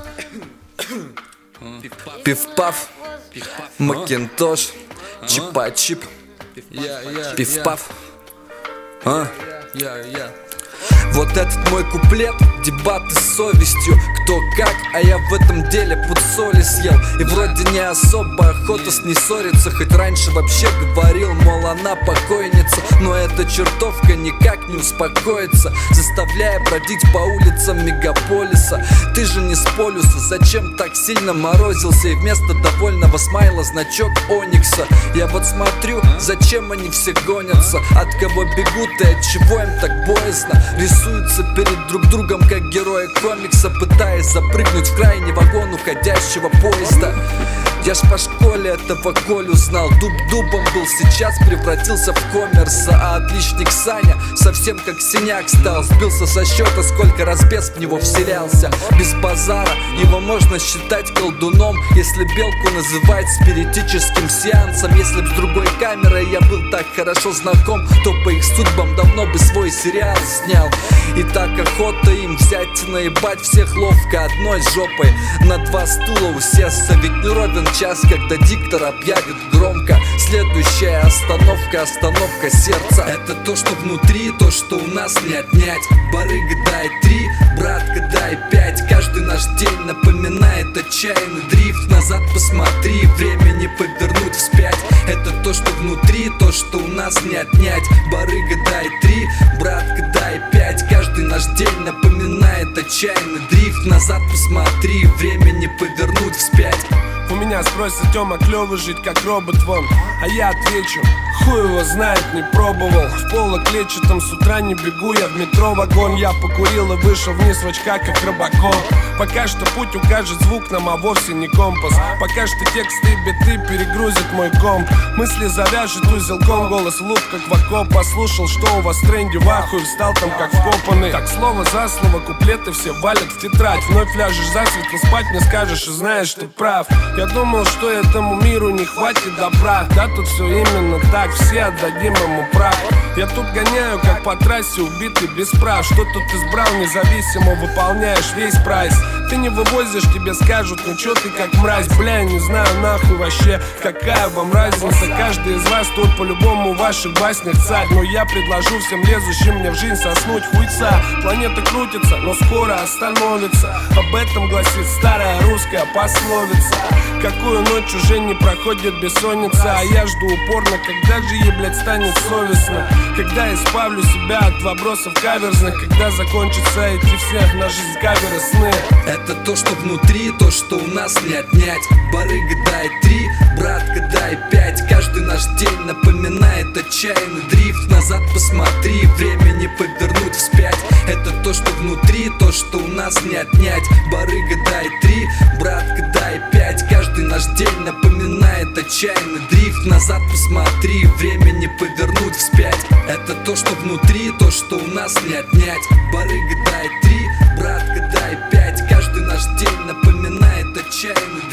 Пиф-паф, Макинтош, Чипа-чип, Пиф-паф. Вот этот мой куплет, дебаты с совестью. Кто как, а я в этом деле пуд соли съел. И вроде не особо охота с ней ссориться. Хоть раньше вообще говорил, мол, она покойница. Но эта чертовка никак не успокоится, заставляя бродить по улицам мегаполиса. Ты же не с полюса, зачем так сильно морозился? И вместо довольного смайла значок Оникса. Я вот смотрю, зачем они все гонятся, от кого бегут и от чего им так боязно. Рисуются перед друг другом, как герои комикса, пытаясь запрыгнуть в крайний вагон уходящего поезда. Я ж по школе этого Колю знал, дуб дубом был, сейчас превратился в коммерса. А отличник Саня совсем как синяк стал, сбился со счета, сколько раз бес в него вселялся. Без базара его можно считать колдуном, если белку называть спиритическим сеансом. Если б с другой камерой я был так хорошо знаком, то по их судьбам давно бы свой сериал снял. И так охота им взять и наебать всех ловко одной жопой на два стула усесться. Ведь не ровен час, когда диктор объявит громко: следующая остановка, остановка сердца. Это то, что внутри, то, что у нас не отнять. Барыга, дай 3, братка, дай 5. Каждый наш день напоминает отчаянный дрифт. Назад посмотри, время не повернуть вспять. Это то, что внутри, то, что у нас не отнять. Барыга, дай 3, братка, дай 5. Каждый наш день напоминает отчаянный дрифт. Назад посмотри, время не повернуть вспять. У меня спросит: Тёма, клёво жить как робот вон. А я отвечу: хуй его знает, не пробовал. В поло клетчатом с утра не бегу я в метро вагон. Я покурил и вышел вниз в очках, как Робокоп. Пока что путь укажет звук нам, а вовсе не компас. Пока что тексты и биты перегрузит мой комп. Мысли завяжет узелком, голос луп, как в окоп. Послушал, что у вас в тренде, в ахуе, встал там как вкопанный. Так слово за слово куплеты все валят в тетрадь. Вновь ляжешь засветло спать, мне скажешь и знаешь, что прав. Я думал, что этому миру не хватит добра. Да тут все именно так, все отдадим ему прав. Я тут гоняю, как по трассе, убитый без прав. Что тут избрал, независимо выполняешь весь прайс. Ты не вывозишь, тебе скажут: ну чё ты как мразь. Бля, я не знаю нахуй вообще, какая вам разница. Каждый из вас тут по-любому в ваших баснях царь. Но я предложу всем лезущим мне в жизнь соснуть хуйца. Планета крутится, но скоро остановится. Об этом гласит старая русская пословица. Какую ночь уже не проходит бессонница. А я жду упорно, когда же ей, блядь, станет совестно. Когда избавлю себя от вопросов каверзных. Когда закончатся эти все на жизнь каверы сны. Это то, что внутри, то, что у нас не отнять. Барыга, дай 3, братка, дай 5. Каждый наш день напоминает отчаянный дрифт. Назад посмотри, время не повернуть вспять. Это то, что внутри, то, что у нас не отнять. Барыга, дай 3, братка, дай 5. Каждый наш день напоминает отчаянный дрифт. Назад посмотри, время не повернуть вспять. Это то, что внутри, то, что у нас не отнять. Барыга, дай 3, братка, дай 5. Каждый наш день напоминает отчаянный